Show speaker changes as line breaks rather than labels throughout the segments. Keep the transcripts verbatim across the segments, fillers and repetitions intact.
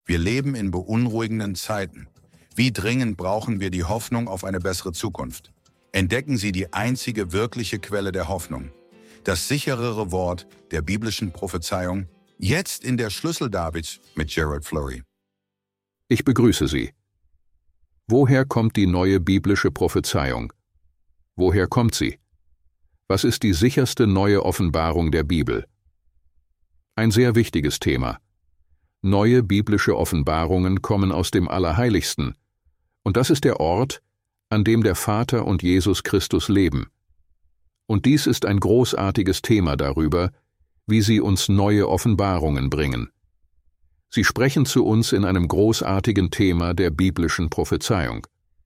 Wir leben in beunruhigenden Zeiten. Wie dringend brauchen wir die Hoffnung auf eine bessere Zukunft? Entdecken Sie die einzige wirkliche Quelle der Hoffnung. Das sicherere Wort der biblischen Prophezeiung, jetzt in der Schlüssel Davids mit Gerald Flurry.
Ich begrüße Sie. Woher kommt die neue biblische Prophezeiung? Woher kommt sie? Was ist die sicherste neue Offenbarung der Bibel? Ein sehr wichtiges Thema. Neue biblische Offenbarungen kommen aus dem Allerheiligsten, und das ist der Ort, an dem der Vater und Jesus Christus leben. Und dies ist ein großartiges Thema darüber, wie sie uns neue Offenbarungen bringen. Sie sprechen zu uns in einem großartigen Thema der biblischen Prophezeiung.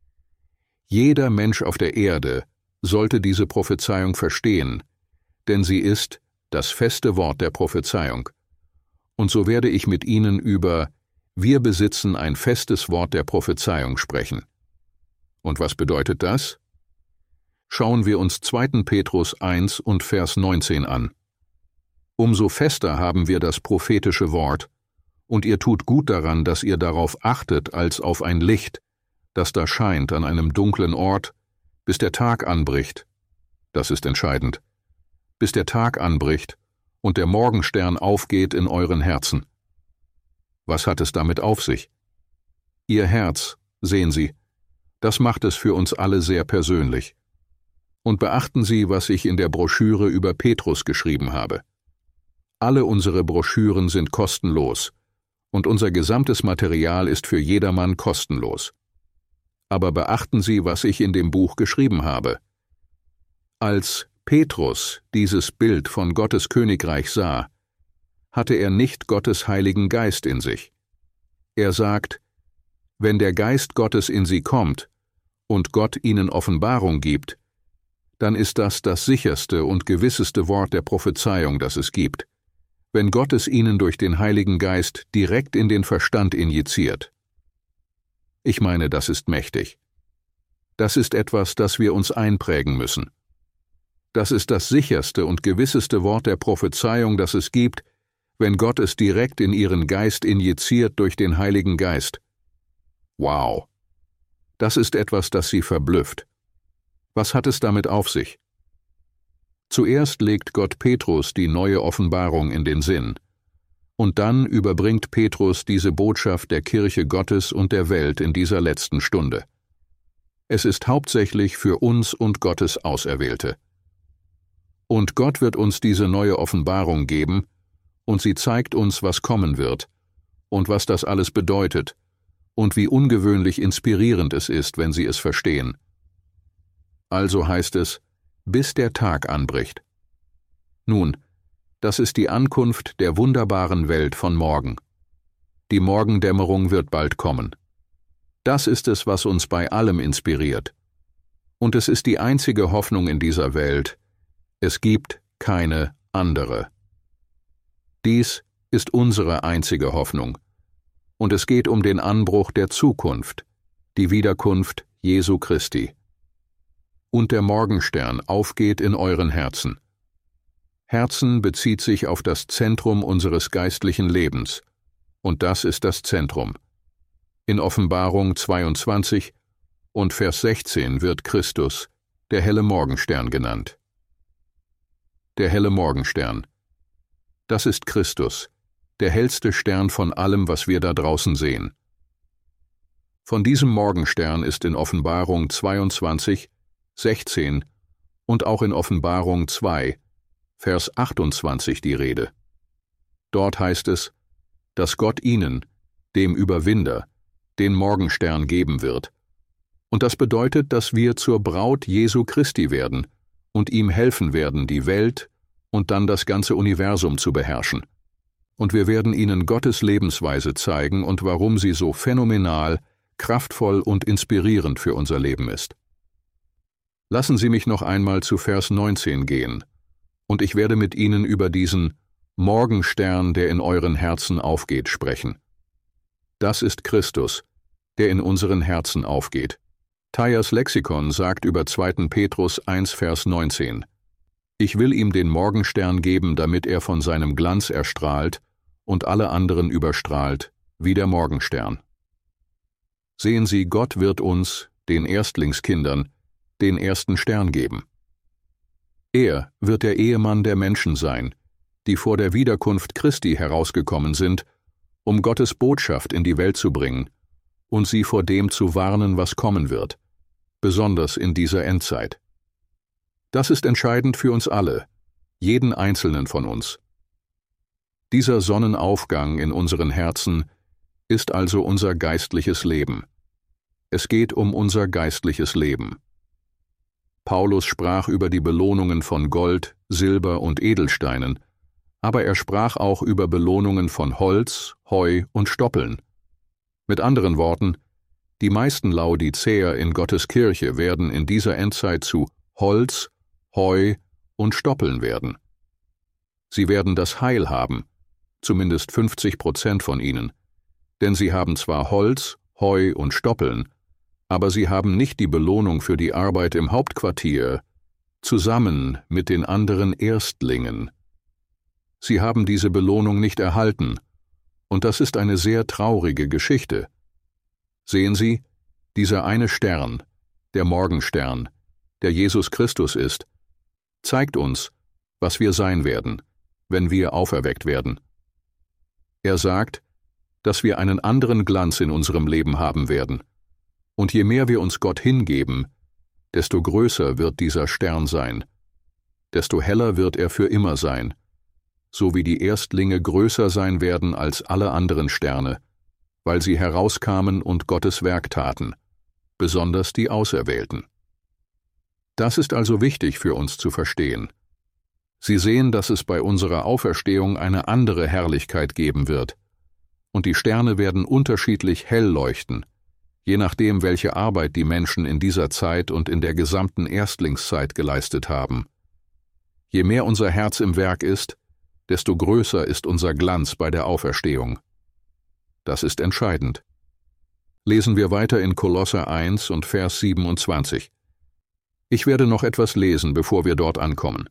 Jeder Mensch auf der Erde sollte diese Prophezeiung verstehen, denn sie ist das feste Wort der Prophezeiung. Und so werde ich mit Ihnen über Wir besitzen ein festes Wort der Prophezeiung sprechen. Und was bedeutet das? Schauen wir uns zweiten Petrus eins und Vers neunzehn an. Umso fester haben wir das prophetische Wort, und ihr tut gut daran, dass ihr darauf achtet als auf ein Licht, das da scheint an einem dunklen Ort, bis der Tag anbricht. Das ist entscheidend. Bis der Tag anbricht und der Morgenstern aufgeht in euren Herzen. Was hat es damit auf sich? Ihr Herz, sehen Sie, das macht es für uns alle sehr persönlich. Und beachten Sie, was ich in der Broschüre über Petrus geschrieben habe. Alle unsere Broschüren sind kostenlos, und unser gesamtes Material ist für jedermann kostenlos. Aber beachten Sie, was ich in dem Buch geschrieben habe. Als Petrus dieses Bild von Gottes Königreich sah, hatte er nicht Gottes Heiligen Geist in sich. Er sagt, wenn der Geist Gottes in Sie kommt und Gott Ihnen Offenbarung gibt, dann ist das das sicherste und gewisseste Wort der Prophezeiung, das es gibt, wenn Gott es Ihnen durch den Heiligen Geist direkt in den Verstand injiziert. Ich meine, das ist mächtig. Das ist etwas, das wir uns einprägen müssen. Das ist das sicherste und gewisseste Wort der Prophezeiung, das es gibt, wenn Gott es direkt in Ihren Geist injiziert durch den Heiligen Geist. Wow! Das ist etwas, das Sie verblüfft. Was hat es damit auf sich? Zuerst legt Gott Petrus die neue Offenbarung in den Sinn, und dann überbringt Petrus diese Botschaft der Kirche Gottes und der Welt in dieser letzten Stunde. Es ist hauptsächlich für uns und Gottes Auserwählte. Und Gott wird uns diese neue Offenbarung geben, und sie zeigt uns, was kommen wird, und was das alles bedeutet, und wie ungewöhnlich inspirierend es ist, wenn Sie es verstehen. Also heißt es, bis der Tag anbricht. Nun, das ist die Ankunft der wunderbaren Welt von morgen. Die Morgendämmerung wird bald kommen. Das ist es, was uns bei allem inspiriert. Und es ist die einzige Hoffnung in dieser Welt. Es gibt keine andere. Dies ist unsere einzige Hoffnung. Und es geht um den Anbruch der Zukunft, die Wiederkunft Jesu Christi. Und der Morgenstern aufgeht in euren Herzen. Herzen bezieht sich auf das Zentrum unseres geistlichen Lebens, und das ist das Zentrum. In Offenbarung zweiundzwanzig und Vers sechzehn wird Christus, der helle Morgenstern, genannt. Der helle Morgenstern. Das ist Christus, der hellste Stern von allem, was wir da draußen sehen. Von diesem Morgenstern ist in Offenbarung zweiundzwanzig, sechzehn und auch in Offenbarung zwei, Vers achtundzwanzig die Rede. Dort heißt es, dass Gott ihnen, dem Überwinder, den Morgenstern geben wird. Und das bedeutet, dass wir zur Braut Jesu Christi werden und ihm helfen werden, die Welt und dann das ganze Universum zu beherrschen. Und wir werden ihnen Gottes Lebensweise zeigen und warum sie so phänomenal, kraftvoll und inspirierend für unser Leben ist. Lassen Sie mich noch einmal zu Vers neunzehn gehen, und ich werde mit Ihnen über diesen Morgenstern, der in euren Herzen aufgeht, sprechen. Das ist Christus, der in unseren Herzen aufgeht. Thayers Lexikon sagt über zweiten Petrus eins, Vers neunzehn: Ich will ihm den Morgenstern geben, damit er von seinem Glanz erstrahlt und alle anderen überstrahlt, wie der Morgenstern. Sehen Sie, Gott wird uns, den Erstlingskindern, den ersten Stern geben. Er wird der Ehemann der Menschen sein, die vor der Wiederkunft Christi herausgekommen sind, um Gottes Botschaft in die Welt zu bringen und sie vor dem zu warnen, was kommen wird, besonders in dieser Endzeit. Das ist entscheidend für uns alle, jeden einzelnen von uns. Dieser Sonnenaufgang in unseren Herzen ist also unser geistliches Leben. Es geht um unser geistliches Leben. Paulus sprach über die Belohnungen von Gold, Silber und Edelsteinen, aber er sprach auch über Belohnungen von Holz, Heu und Stoppeln. Mit anderen Worten, die meisten Laodizäer in Gottes Kirche werden in dieser Endzeit zu Holz, Heu und Stoppeln werden. Sie werden das Heil haben, zumindest fünfzig Prozent von ihnen, denn sie haben zwar Holz, Heu und Stoppeln, aber sie haben nicht die Belohnung für die Arbeit im Hauptquartier, zusammen mit den anderen Erstlingen. Sie haben diese Belohnung nicht erhalten, und das ist eine sehr traurige Geschichte. Sehen Sie, dieser eine Stern, der Morgenstern, der Jesus Christus ist, zeigt uns, was wir sein werden, wenn wir auferweckt werden. Er sagt, dass wir einen anderen Glanz in unserem Leben haben werden. Und je mehr wir uns Gott hingeben, desto größer wird dieser Stern sein, desto heller wird er für immer sein, so wie die Erstlinge größer sein werden als alle anderen Sterne, weil sie herauskamen und Gottes Werk taten, besonders die Auserwählten. Das ist also wichtig für uns zu verstehen. Sie sehen, dass es bei unserer Auferstehung eine andere Herrlichkeit geben wird, und die Sterne werden unterschiedlich hell leuchten, je nachdem, welche Arbeit die Menschen in dieser Zeit und in der gesamten Erstlingszeit geleistet haben. Je mehr unser Herz im Werk ist, desto größer ist unser Glanz bei der Auferstehung. Das ist entscheidend. Lesen wir weiter in Kolosser eins und Vers siebenundzwanzig. Ich werde noch etwas lesen, bevor wir dort ankommen.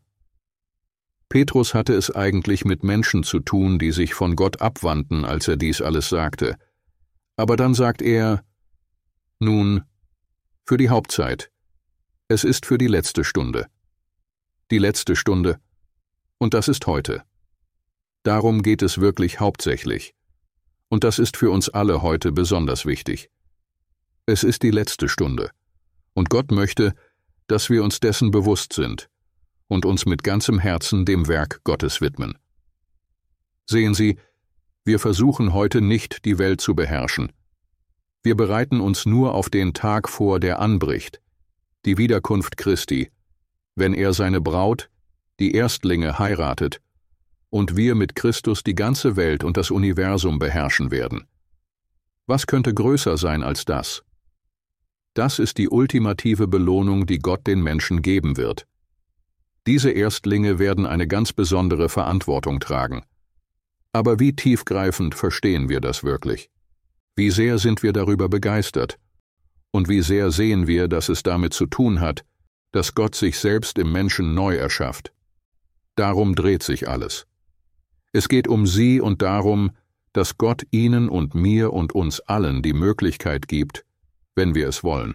Petrus hatte es eigentlich mit Menschen zu tun, die sich von Gott abwandten, als er dies alles sagte. Aber dann sagt er, nun, für die Hauptzeit. Es ist für die letzte Stunde. Die letzte Stunde. Und das ist heute. Darum geht es wirklich hauptsächlich. Und das ist für uns alle heute besonders wichtig. Es ist die letzte Stunde. Und Gott möchte, dass wir uns dessen bewusst sind und uns mit ganzem Herzen dem Werk Gottes widmen. Sehen Sie, wir versuchen heute nicht, die Welt zu beherrschen. Wir bereiten uns nur auf den Tag vor, der anbricht, die Wiederkunft Christi, wenn er seine Braut, die Erstlinge, heiratet und wir mit Christus die ganze Welt und das Universum beherrschen werden. Was könnte größer sein als das? Das ist die ultimative Belohnung, die Gott den Menschen geben wird. Diese Erstlinge werden eine ganz besondere Verantwortung tragen. Aber wie tiefgreifend verstehen wir das wirklich? Wie sehr sind wir darüber begeistert? Und wie sehr sehen wir, dass es damit zu tun hat, dass Gott sich selbst im Menschen neu erschafft? Darum dreht sich alles. Es geht um Sie und darum, dass Gott Ihnen und mir und uns allen die Möglichkeit gibt, wenn wir es wollen.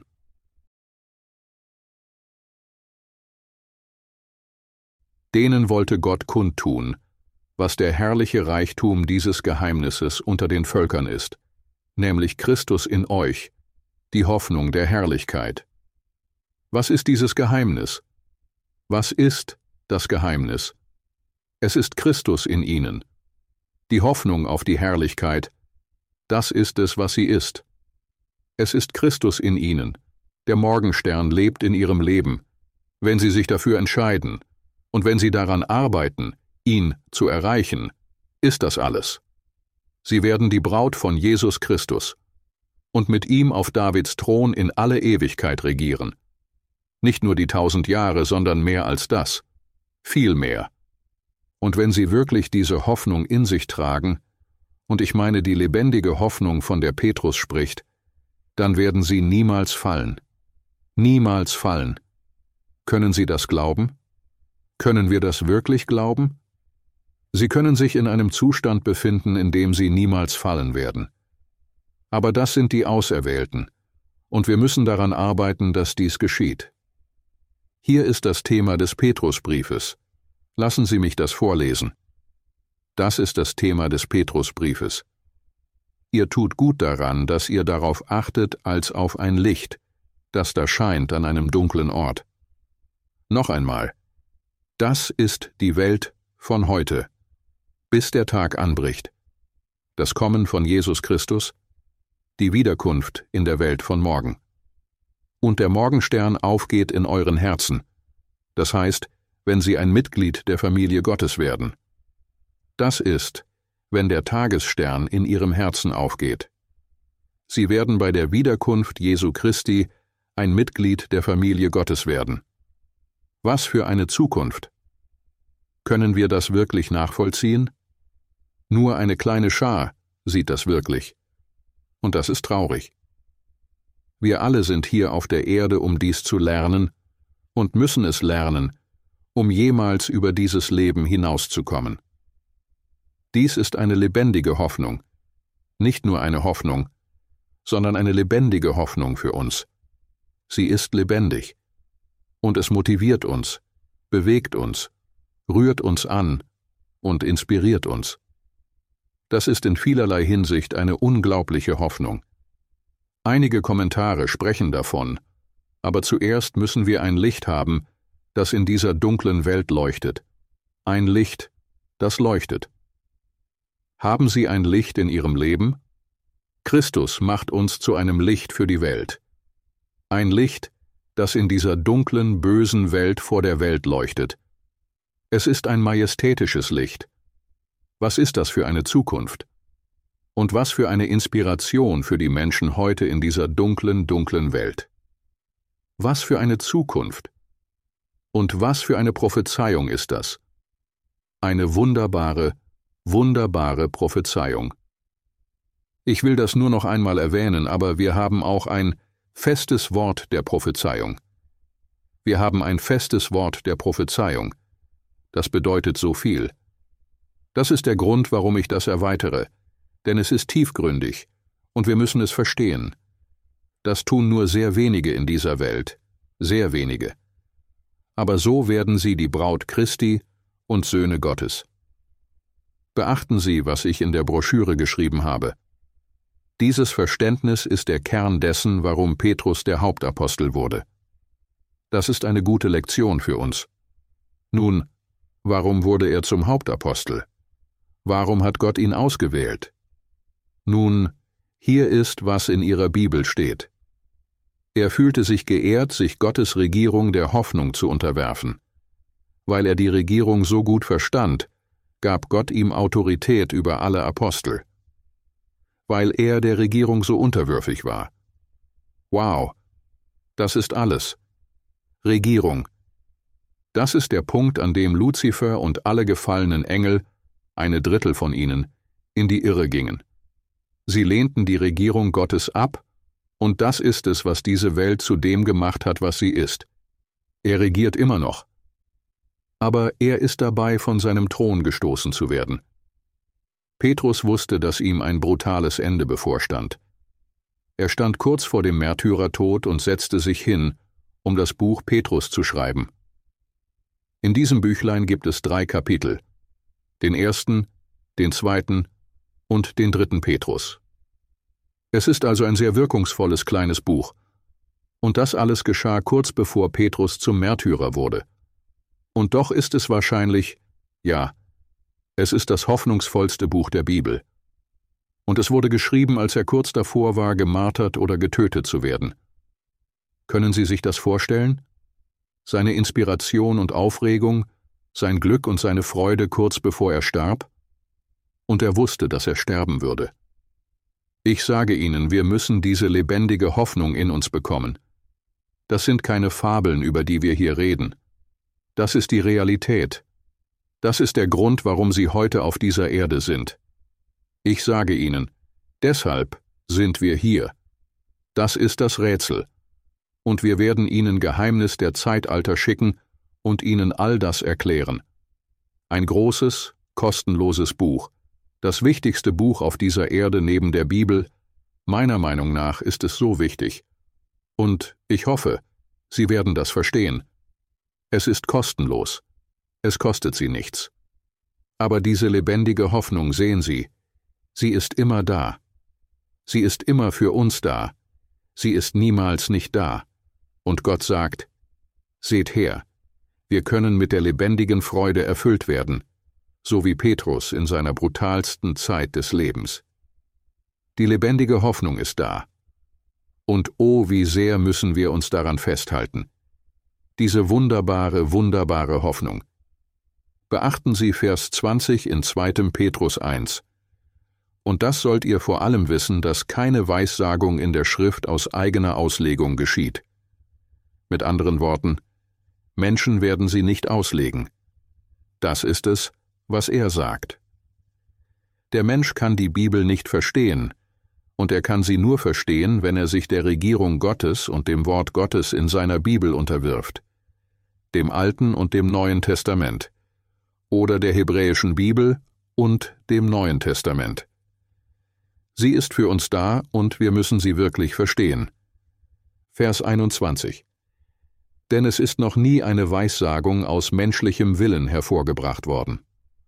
Denen wollte Gott kundtun, was der herrliche Reichtum dieses Geheimnisses unter den Völkern ist, nämlich Christus in euch, die Hoffnung der Herrlichkeit. Was ist dieses Geheimnis? Was ist das Geheimnis? Es ist Christus in ihnen. Die Hoffnung auf die Herrlichkeit, das ist es, was sie ist. Es ist Christus in ihnen. Der Morgenstern lebt in ihrem Leben, wenn sie sich dafür entscheiden und wenn sie daran arbeiten, ihn zu erreichen, ist das alles. Sie werden die Braut von Jesus Christus und mit ihm auf Davids Thron in alle Ewigkeit regieren. Nicht nur die tausend Jahre, sondern mehr als das. Viel mehr. Und wenn Sie wirklich diese Hoffnung in sich tragen, und ich meine die lebendige Hoffnung, von der Petrus spricht, dann werden Sie niemals fallen. Niemals fallen. Können Sie das glauben? Können wir das wirklich glauben? Sie können sich in einem Zustand befinden, in dem Sie niemals fallen werden. Aber das sind die Auserwählten, und wir müssen daran arbeiten, dass dies geschieht. Hier ist das Thema des Petrusbriefes. Lassen Sie mich das vorlesen. Das ist das Thema des Petrusbriefes. Ihr tut gut daran, dass ihr darauf achtet als auf ein Licht, das da scheint an einem dunklen Ort. Noch einmal. Das ist die Welt von heute, bis der Tag anbricht. Das Kommen von Jesus Christus, die Wiederkunft in der Welt von morgen. Und der Morgenstern aufgeht in euren Herzen, das heißt, wenn sie ein Mitglied der Familie Gottes werden. Das ist, wenn der Tagesstern in ihrem Herzen aufgeht. Sie werden bei der Wiederkunft Jesu Christi ein Mitglied der Familie Gottes werden. Was für eine Zukunft! Können wir das wirklich nachvollziehen? Nur eine kleine Schar sieht das wirklich. Und das ist traurig. Wir alle sind hier auf der Erde, um dies zu lernen und müssen es lernen, um jemals über dieses Leben hinauszukommen. Dies ist eine lebendige Hoffnung, nicht nur eine Hoffnung, sondern eine lebendige Hoffnung für uns. Sie ist lebendig. Und es motiviert uns, bewegt uns, rührt uns an und inspiriert uns. Das ist in vielerlei Hinsicht eine unglaubliche Hoffnung. Einige Kommentare sprechen davon, aber zuerst müssen wir ein Licht haben, das in dieser dunklen Welt leuchtet. Ein Licht, das leuchtet. Haben Sie ein Licht in Ihrem Leben? Christus macht uns zu einem Licht für die Welt. Ein Licht, das in dieser dunklen, bösen Welt vor der Welt leuchtet. Es ist ein majestätisches Licht. Was ist das für eine Zukunft? Und was für eine Inspiration für die Menschen heute in dieser dunklen, dunklen Welt? Was für eine Zukunft? Und was für eine Prophezeiung ist das? Eine wunderbare, wunderbare Prophezeiung. Ich will das nur noch einmal erwähnen, aber wir haben auch ein festes Wort der Prophezeiung. Wir haben ein festes Wort der Prophezeiung. Das bedeutet so viel. Das ist der Grund, warum ich das erweitere, denn es ist tiefgründig und wir müssen es verstehen. Das tun nur sehr wenige in dieser Welt, sehr wenige. Aber so werden sie die Braut Christi und Söhne Gottes. Beachten Sie, was ich in der Broschüre geschrieben habe. Dieses Verständnis ist der Kern dessen, warum Petrus der Hauptapostel wurde. Das ist eine gute Lektion für uns. Nun, warum wurde er zum Hauptapostel? Warum hat Gott ihn ausgewählt? Nun, hier ist, was in Ihrer Bibel steht. Er fühlte sich geehrt, sich Gottes Regierung der Hoffnung zu unterwerfen. Weil er die Regierung so gut verstand, gab Gott ihm Autorität über alle Apostel. Weil er der Regierung so unterwürfig war. Wow, das ist alles. Regierung. Das ist der Punkt, an dem Luzifer und alle gefallenen Engel, eine Drittel von ihnen, in die Irre gingen. Sie lehnten die Regierung Gottes ab, und das ist es, was diese Welt zu dem gemacht hat, was sie ist. Er regiert immer noch. Aber er ist dabei, von seinem Thron gestoßen zu werden. Petrus wusste, dass ihm ein brutales Ende bevorstand. Er stand kurz vor dem Märtyrertod und setzte sich hin, um das Buch Petrus zu schreiben. In diesem Büchlein gibt es drei Kapitel: den ersten, den zweiten und den dritten Petrus. Es ist also ein sehr wirkungsvolles kleines Buch. Und das alles geschah kurz bevor Petrus zum Märtyrer wurde. Und doch ist es wahrscheinlich, ja, es ist das hoffnungsvollste Buch der Bibel. Und es wurde geschrieben, als er kurz davor war, gemartert oder getötet zu werden. Können Sie sich das vorstellen? Seine Inspiration und Aufregung, sein Glück und seine Freude kurz bevor er starb? Und er wusste, dass er sterben würde. Ich sage Ihnen, wir müssen diese lebendige Hoffnung in uns bekommen. Das sind keine Fabeln, über die wir hier reden. Das ist die Realität. Das ist der Grund, warum Sie heute auf dieser Erde sind. Ich sage Ihnen, deshalb sind wir hier. Das ist das Rätsel. Und wir werden Ihnen Geheimnis der Zeitalter schicken und Ihnen all das erklären. Ein großes, kostenloses Buch, das wichtigste Buch auf dieser Erde neben der Bibel, Meiner Meinung nach ist es so wichtig. Und ich hoffe, Sie werden das verstehen. Es ist kostenlos. Es kostet Sie nichts. Aber diese lebendige Hoffnung, sehen Sie, sie ist immer da. Sie ist immer für uns da. Sie ist niemals nicht da. Und Gott sagt, seht her, wir können mit der lebendigen Freude erfüllt werden, so wie Petrus in seiner brutalsten Zeit des Lebens. Die lebendige Hoffnung ist da. Und oh, wie sehr müssen wir uns daran festhalten. Diese wunderbare, wunderbare Hoffnung. Beachten Sie Vers zwanzig in zweiter Petrus eins. Und das sollt ihr vor allem wissen, dass keine Weissagung in der Schrift aus eigener Auslegung geschieht. Mit anderen Worten, Menschen werden sie nicht auslegen. Das ist es, was er sagt. Der Mensch kann die Bibel nicht verstehen, und er kann sie nur verstehen, wenn er sich der Regierung Gottes und dem Wort Gottes in seiner Bibel unterwirft, dem Alten und dem Neuen Testament, oder der hebräischen Bibel und dem Neuen Testament. Sie ist für uns da, und wir müssen sie wirklich verstehen. Vers einundzwanzig. Denn es ist noch nie eine Weissagung aus menschlichem Willen hervorgebracht worden.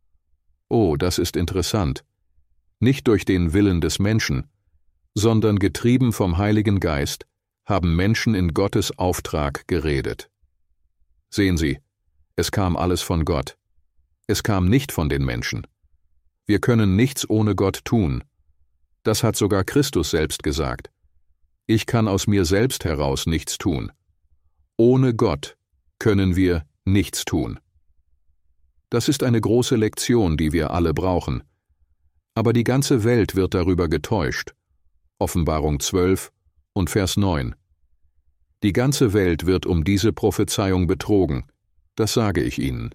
Oh, das ist interessant. Nicht durch den Willen des Menschen, sondern getrieben vom Heiligen Geist haben Menschen in Gottes Auftrag geredet. Sehen Sie, es kam alles von Gott. Es kam nicht von den Menschen. Wir können nichts ohne Gott tun. Das hat sogar Christus selbst gesagt. Ich kann aus mir selbst heraus nichts tun. Ohne Gott können wir nichts tun. Das ist eine große Lektion, die wir alle brauchen. Aber die ganze Welt wird darüber getäuscht. Offenbarung zwölf und Vers neun. Die ganze Welt wird um diese Prophezeiung betrogen, das sage ich Ihnen.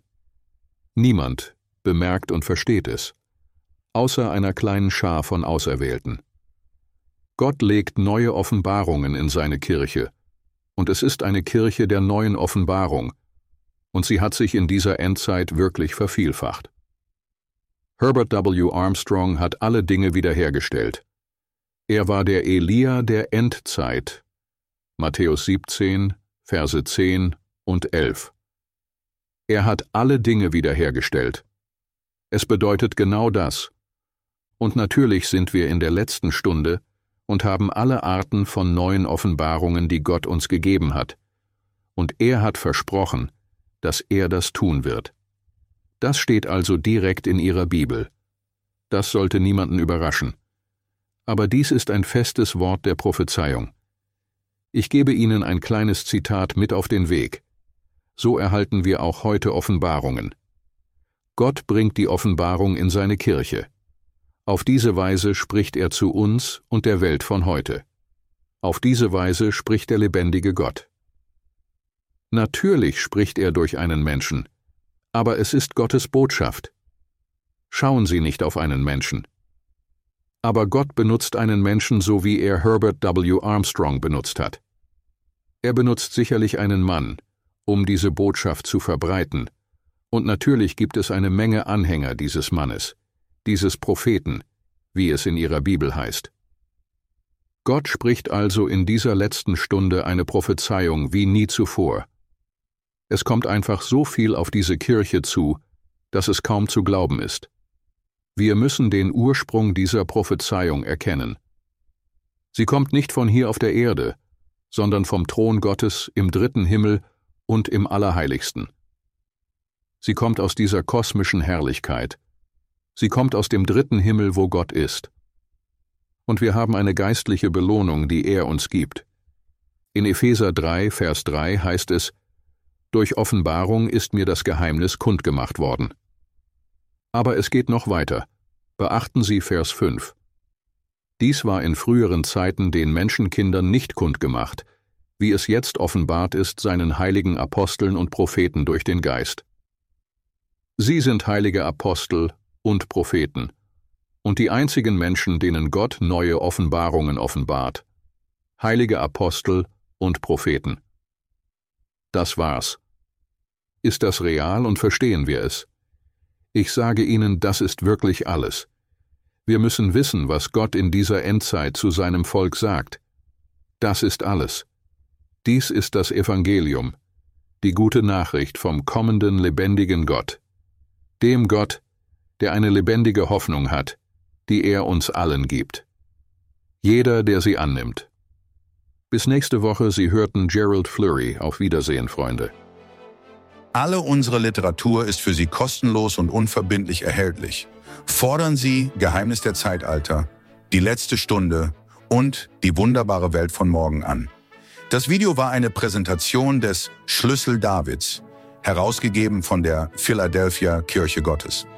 Niemand bemerkt und versteht es, außer einer kleinen Schar von Auserwählten. Gott legt neue Offenbarungen in seine Kirche, und es ist eine Kirche der neuen Offenbarung, und sie hat sich in dieser Endzeit wirklich vervielfacht. Herbert W. Armstrong hat alle Dinge wiederhergestellt. Er war der Elia der Endzeit. Matthäus siebzehn, Verse zehn und elf. Er hat alle Dinge wiederhergestellt. Es bedeutet genau das. Und natürlich sind wir in der letzten Stunde und haben alle Arten von neuen Offenbarungen, die Gott uns gegeben hat. Und er hat versprochen, dass er das tun wird. Das steht also direkt in Ihrer Bibel. Das sollte niemanden überraschen. Aber dies ist ein festes Wort der Prophezeiung. Ich gebe Ihnen ein kleines Zitat mit auf den Weg. So erhalten wir auch heute Offenbarungen. Gott bringt die Offenbarung in seine Kirche. Auf diese Weise spricht er zu uns und der Welt von heute. Auf diese Weise spricht der lebendige Gott. Natürlich spricht er durch einen Menschen, aber es ist Gottes Botschaft. Schauen Sie nicht auf einen Menschen. Aber Gott benutzt einen Menschen, so wie er Herbert W. Armstrong benutzt hat. Er benutzt sicherlich einen Mann, um diese Botschaft zu verbreiten, und natürlich gibt es eine Menge Anhänger dieses Mannes, dieses Propheten, wie es in Ihrer Bibel heißt. Gott spricht also in dieser letzten Stunde eine Prophezeiung wie nie zuvor. Es kommt einfach so viel auf diese Kirche zu, dass es kaum zu glauben ist. Wir müssen den Ursprung dieser Prophezeiung erkennen. Sie kommt nicht von hier auf der Erde, sondern vom Thron Gottes im dritten Himmel und im Allerheiligsten. Sie kommt aus dieser kosmischen Herrlichkeit. Sie kommt aus dem dritten Himmel, wo Gott ist. Und wir haben eine geistliche Belohnung, die er uns gibt. In Epheser drei, Vers drei heißt es, durch Offenbarung ist mir das Geheimnis kundgemacht worden. Aber es geht noch weiter. Beachten Sie Vers fünf. Dies war in früheren Zeiten den Menschenkindern nicht kundgemacht, wie es jetzt offenbart ist seinen heiligen Aposteln und Propheten durch den Geist. Sie sind heilige Apostel und Propheten und die einzigen Menschen, denen Gott neue Offenbarungen offenbart. Heilige Apostel und Propheten. Das war's. Ist das real und verstehen wir es? Ich sage Ihnen, das ist wirklich alles. Wir müssen wissen, was Gott in dieser Endzeit zu seinem Volk sagt. Das ist alles. Dies ist das Evangelium, die gute Nachricht vom kommenden lebendigen Gott, dem Gott, der eine lebendige Hoffnung hat, die er uns allen gibt. Jeder, der sie annimmt. Bis nächste Woche, Sie hörten Gerald Flurry. Auf Wiedersehen, Freunde.
Alle unsere Literatur ist für Sie kostenlos und unverbindlich erhältlich. Fordern Sie Geheimnis der Zeitalter, Die letzte Stunde und Die wunderbare Welt von morgen an. Das Video war eine Präsentation des Schlüssel Davids, herausgegeben von der Philadelphia Kirche Gottes.